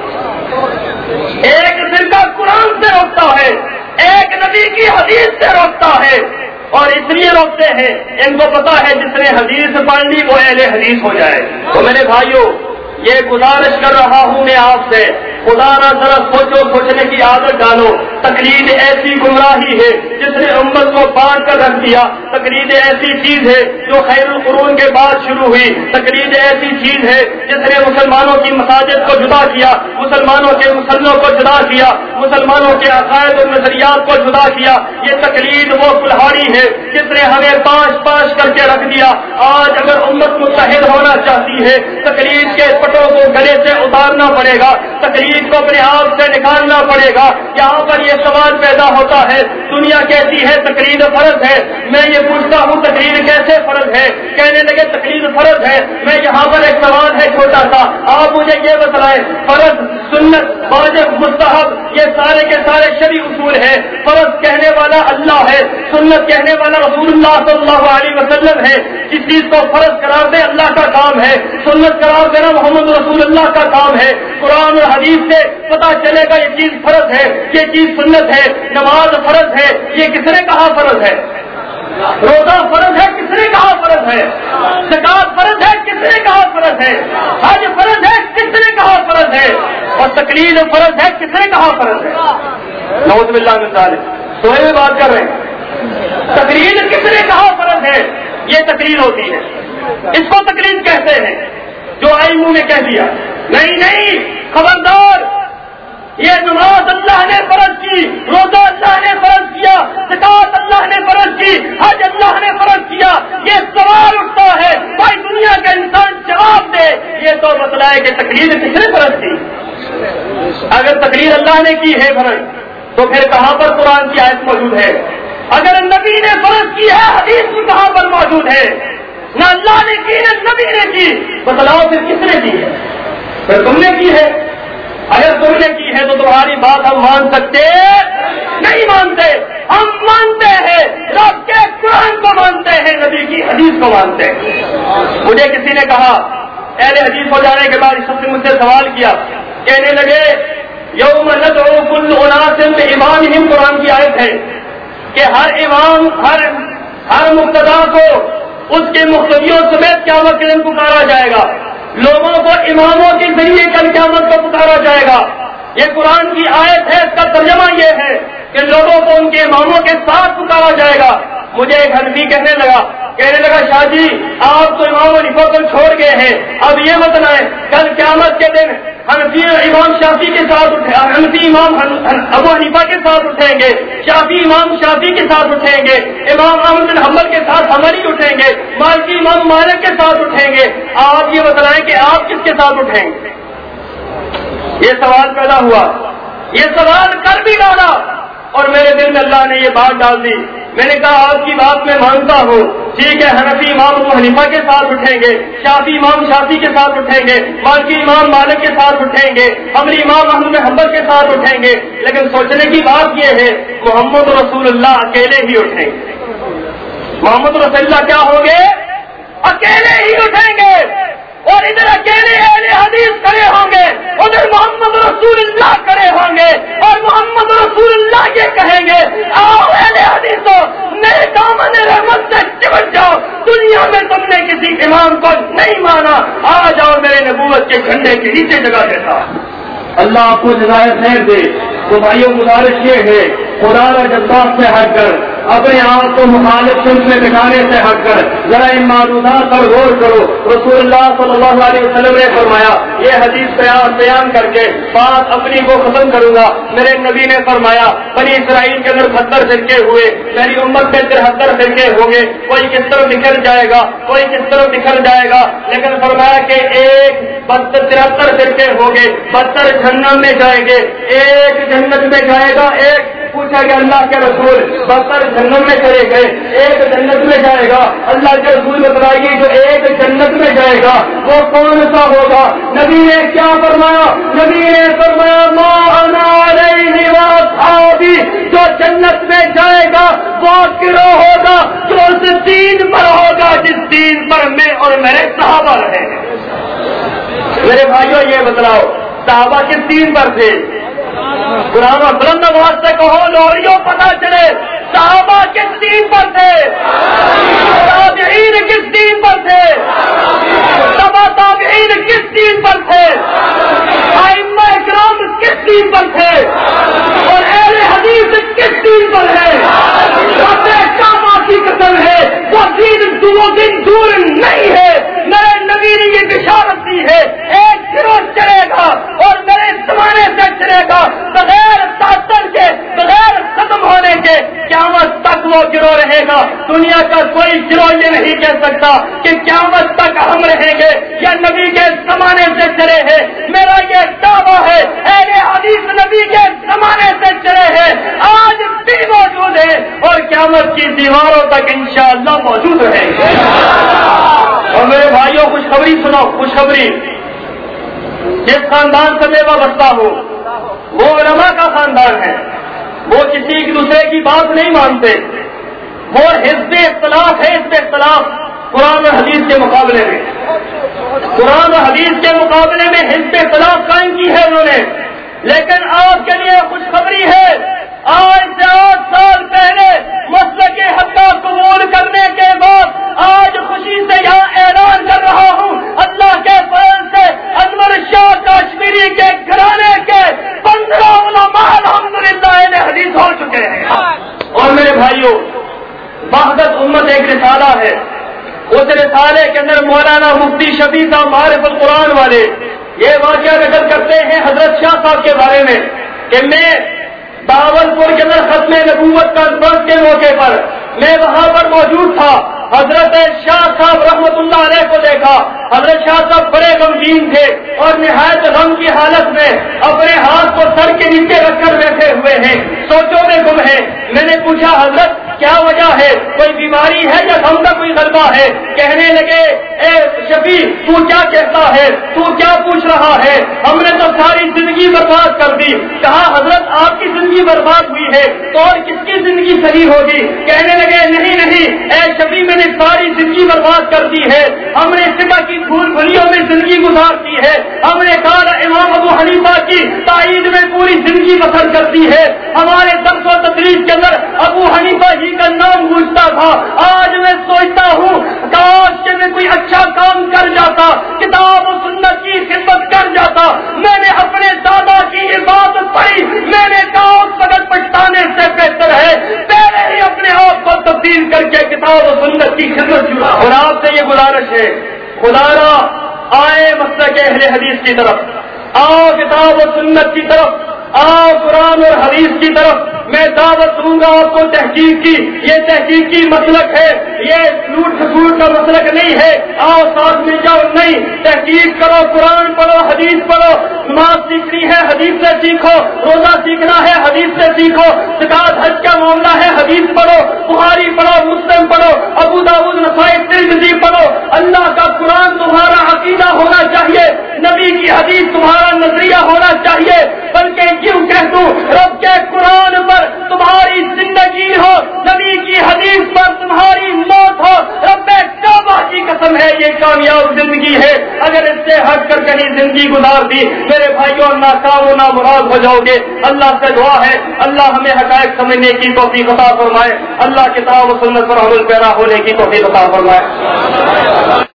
ایک فرقہ قرآن سے روکتا ہے، ایک نبی کی حدیث سے روکتا ہے، اور اس لیے روکتے ہیں ان کو پتا ہے جس نے حدیث پڑھ لی وہ اہل حدیث ہو جائے۔ تو میرے بھائیوں یہ گزارش کر رہا ہوں میں آپ سے، خدا نہ ذرا سوچو، سوچنے کی عادت ڈالو۔ تقلید ایسی گمراہی ہے جس نے امت کو بانٹ کر رکھ دیا، تقلید ایسی چیز ہے جو خیر القرون کے بعد شروع ہوئی، تقلید ایسی چیز ہے جس نے مسلمانوں کی مساجد کو جدا کیا، مسلمانوں کے مسلمانوں کو جدا کیا، مسلمانوں کے عقائد اور نظریات کو جدا کیا۔ یہ تقلید وہ کلہاڑی ہے جس نے ہمیں پانچ پانچ کر کے رکھ دیا۔ آج اگر امت متحد ہونا چاہتی ہے، تقلید کے پٹوں کو گلے سے اتارنا پڑے گا، تقلید کو اپنے آپ سے نکالنا پڑے گا۔ یہاں پر یہ سوال پیدا ہوتا ہے، دنیا کہتی ہے تقلید فرض ہے، میں یہ پوچھتا ہوں تقلید کیسے فرض ہے؟ کہنے لگے تقلید فرض ہے۔ میں یہاں پر ایک سوال ہے چھوٹا سا، آپ مجھے یہ بتلائیں، فرض، سنت، واجب، مستحب یہ سارے کے سارے شرعی اصول ہیں۔ فرض کہنے والا اللہ ہے، سنت کہنے والا رسول اللہ صلی اللہ علیہ وسلم ہے۔ جس چیز کو فرض قرار دے اللہ کا کام ہے، سنت قرار دینا محمد رسول اللہ کا کام ہے۔ قرآن اور حدیث سے پتا چلے گا یہ چیز فرض ہے، یہ چیز سنت ہے۔ نماز فرض ہے، یہ کس نے کہا فرض ہے؟ روزہ فرض ہے، کس نے کہا فرض ہے؟ زکات فرض ہے، کس نے کہا فرض ہے؟ حج فرض ہے، کس نے کہا فرض ہے؟ اور تقلید فرض ہے، کس نے کہا فرض ہے؟ نعوذ باللہ من ذالک، سوئے میں بات کر رہے ہیں۔ تقلید کس نے کہا فرض ہے؟ یہ تقلید ہوتی ہے، اس کو تقلید کہتے ہیں۔ جو آئی منہ نے کہہ دیا نہیں نہیں خبردار، یہ نماز اللہ نے فرض کی، روزہ اللہ نے فرض کیا، زکات اللہ نے فرض کی، حج اللہ نے فرض کیا، یہ سوال اٹھتا ہے بھائی دنیا کا انسان جواب دے، یہ تو بتلائے کہ تقلید کس نے فرض کی؟ اگر تقلید اللہ نے کی ہے فرض تو پھر کہاں پر قرآن کی آیت موجود ہے؟ اگر نبی نے فرض کی ہے حدیث میں کہاں پر موجود ہے؟ نہ اللہ نے کی نہ نبی نے کی، بتلاؤ پھر کس نے کی ہے؟ پھر تم نے کی ہے۔ اگر تم نے کی ہے تو تمہاری بات ہم مان سکتے نہیں مانتے، ہم مانتے ہیں رب کے قرآن کو مانتے ہیں، نبی کی حدیث کو مانتے ہیں۔ مجھے کسی نے کہا اہل حدیث ہو جانے کے بعد اس نے مجھ سے سوال کیا، کہنے لگے یوم ندعو کل اناس بامامہم، قرآن کی آیت ہے کہ ہر امام ہر ہر مقتدا کو اس کے مقتدیوں سمیت قیامت کے دن پکارا جائے گا. لوگوں کو اماموں کے ذریعے کل قیامت کو پکارا جائے گا. یہ قرآن کی آیت ہے، اس کا ترجمہ یہ ہے کہ لوگوں کو ان کے اماموں کے ساتھ پکارا جائے گا. مجھے ایک حنفی کہنے لگا کہنے لگا شاہ جی آپ تو امام حنیفہ کو چھوڑ گئے ہیں، اب یہ بتلائیں کل قیامت کے دن حنفی امام شافعی کے ساتھ اٹھے حنفی امام ابو حنیفہ کے ساتھ اٹھیں گے، شافعی امام شافعی کے ساتھ اٹھیں گے، امام احمد بن حنبل کے ساتھ حنبلی اٹھیں گے، مالکی امام مالک کے ساتھ اٹھیں گے. آپ یہ بتلائیں کہ آپ کس کے ساتھ اٹھیں گے؟ یہ سوال پیدا ہوا. یہ سوال کر بھی ڈالا اور میرے دل میں اللہ نے یہ بات ڈال دی. میں نے کہا آپ کی بات میں مانتا ہوں، ٹھیک ہے، حنفی امام ابو حنیفہ کے ساتھ اٹھیں گے، شافعی امام شافعی کے ساتھ اٹھیں گے، مالکی امام مالک کے ساتھ اٹھیں گے، حنبلی امام احمد بن حنبل کے ساتھ اٹھیں گے. لیکن سوچنے کی بات یہ ہے محمد رسول اللہ اکیلے ہی اٹھیں گے. محمد رسول اللہ کیا ہوں گے؟ اکیلے ہی اٹھیں گے. اور ادھر اکیلے اہل حدیث کھڑے ہوں گے، ادھر محمد رسول اللہ کھڑے ہوں گے، اور محمد رسول اللہ یہ کہیں گے آؤ اہل حدیثوں میرے دامن رحمت سے چمٹ جاؤ، دنیا میں تم نے کسی امام کو نہیں مانا، آ جاؤ میرے نبوت کے جھنڈے کے نیچے جگہ دیتا. اللہ آپ کو جزائے خیر دے. تو بھائیوں گزارش یہ ہے خدا کا جذبات سے ہٹ کر اپنے آپ کو مخالف سمت میں دکھانے سے ہٹ کر ذرا ان معلومات پر غور کرو. رسول اللہ صلی اللہ علیہ وسلم نے فرمایا، یہ حدیث بیان کر کے بات اپنی کو ختم کروں گا. میرے نبی نے فرمایا بنی اسرائیل کے اندر ستر فرقے ہوئے، میری امت میں ترہتر فرقے ہوں گے، کوئی کس طرف بکھر جائے گا کوئی کس طرف بکھر جائے گا. لیکن فرمایا کہ ایک ترہتر فرقے ہوں گے، بہتر جہنم میں جائیں گے، ایک جنت میں جائے گا. ایک پوچھا کہ اللہ کے رسول بہتر جنت میں چلے گئے، ایک جنت میں جائے گا. اللہ کے رسول بتائیے جو ایک جنت میں جائے گا وہ کون سا ہوگا؟ نبی نے کیا فرمایا؟ نبی نے فرمایا ما انا علیہ واصحابی، جو جنت میں جائے گا وہ گروہ ہوگا جو اس دین پر ہوگا جس دین پر میں اور میرے صحابہ رہے ہیں. میرے بھائیوں یہ بتلاؤ صحابہ کس دین پر تھے؟ قرآن اور بلند آواز سے کہو لوریوں پتہ چلے صحابہ کس دین پر تھے، تابعین کس دین پر تھے، تبع تابعین کس دین پر تھے، ائمہ اکرام کس دین پر تھے، اور اہل حدیث کس دین پر ہے. کی قسم ہے وہ دین دو دن دور نہیں ہے. میرے نبی نے یہ بشارت دی ہے ایک گروہ چلے گا اور میرے زمانے سے چلے گا بغیر تعطل کے بغیر ختم ہونے کے قیامت تک وہ گروہ رہے گا. دنیا کا کوئی گروہ یہ نہیں کہہ سکتا کہ قیامت تک ہم رہیں گے یا نبی کے زمانے سے چلے ہیں. میرا یہ دعویٰ ہے اہل حدیث نبی کے زمانے سے چلے ہیں، آج بھی موجود ہے اور قیامت کی دیواروں تک انشاءاللہ موجود رہیں گے. اور میرے بھائیوں خوشخبری سنو، خوشخبری جس خاندان سے میں وابستہ ہوں وہ علماء کا خاندان ہے. وہ کسی ایک دوسرے کی بات نہیں مانتے، وہ حزب اختلاف ہے. حزب اختلاف قرآن اور حدیث کے مقابلے میں قرآن اور حدیث کے مقابلے میں حزب اختلاف قائم کی ہے انہوں نے. لیکن آپ کے لیے خوشخبری ہے، آج سے آٹھ سال پہلے مسلک حق قبول کرنے کے بعد آج خوشی سے یہاں اعلان کر رہا ہوں اللہ کے فضل سے انور شاہ کشمیری کے گھرانے کے پندرہ علماء الحمدللہ اہل حدیث ہو چکے ہیں. اور میرے بھائیوں وحدت امت ایک رسالہ ہے، اس رسالے کے اندر مولانا مفتی شفیع صاحب معارف القرآن والے یہ واقعہ نقل کرتے ہیں حضرت شاہ صاحب کے بارے میں کہ میں باول پور کے اندر ختم نبوت کانفرنس کے موقع پر میں وہاں پر موجود تھا. حضرت شاہ صاحب رحمت اللہ علیہ کو دیکھا. حضرت شاہ صاحب بڑے غمگین تھے اور نہایت غم کی حالت میں اپنے ہاتھ کو سر کے نیچے رکھ کر بیٹھے ہوئے ہیں، سوچوں میں گم ہے. میں نے پوچھا حضرت کیا وجہ ہے، کوئی بیماری ہے یا غم کا کوئی غلبہ ہے؟ کہنے لگے اے شفیع تو کیا کہتا ہے، تو کیا پوچھ رہا ہے، ہم نے تو ساری زندگی برباد کر دی. کہا حضرت آپ کی زندگی برباد ہوئی ہے تو اور کس کی زندگی صحیح ہوگی؟ کہنے لگے نہیں نہیں اے شفیع میں نے ساری زندگی برباد کر دی ہے، ہم نے فقہ کی دھول بھلیوں میں زندگی گزار دی ہے. ہم نے کہا امام ابو حنیفہ کی تائید مساجد میں پوری زندگی بسر کرتی ہے. ہمارے درس و تدریس کے اندر ابو حنیفہ جی کا نام گونجتا تھا. آج میں سوچتا ہوں کاش کہ میں کوئی اچھا کام کر جاتا, کتاب و سنت کی خدمت کر جاتا. میں نے اپنے دادا کی یہ بات پڑھی, میں نے کہا اس وقت پچھتانے سے بہتر ہے پہلے ہی اپنے آپ کو تبدیل کر کے کتاب و سنت کی خدمت جڑا. اور آپ سے یہ گزارش ہے, خدا را آئے مسلک اہل حدیث کی طرف, آؤ کتاب و سنت کی طرف, آؤ قرآن اور حدیث کی طرف. میں دعوت دوں گا آپ کو تحقیق کی. یہ تحقیقی مسلک ہے, یہ لوٹ کھسوٹ کا مسلک نہیں ہے. آؤ ساتھ میں جاؤ, نہیں تحقیق کرو, قرآن پڑھو, حدیث پڑھو. نماز سیکھنی ہے حدیث سے سیکھو, روزہ سیکھنا ہے حدیث سے سیکھو, زکات حج کا معاملہ ہے حدیث پڑھو, بخاری پڑھو, مسلم پڑھو, ابو داؤد نسائی ترمذی پڑھو. اللہ کا قرآن تمہارا عقیدہ ہونا چاہیے, نبی کی حدیث تمہارا نظریہ ہونا چاہیے. بلکہ یوں کہہ دوں رب کے قرآن پر تمہاری زندگی ہو, نبی کی حدیث پر تمہاری موت ہو. رب کعبہ کی قسم ہے یہ کامیاب زندگی ہے. اگر اس سے ہٹ کر کہیں زندگی گزار دی میرے بھائیوں ناکام و نامراد ہو جاؤ گے. اللہ سے دعا ہے اللہ ہمیں حقائق سمجھنے کی توفیق عطا فرمائے, اللہ کتاب و سنت پر عمل پیرا ہونے کی توفیق عطا فرمائے.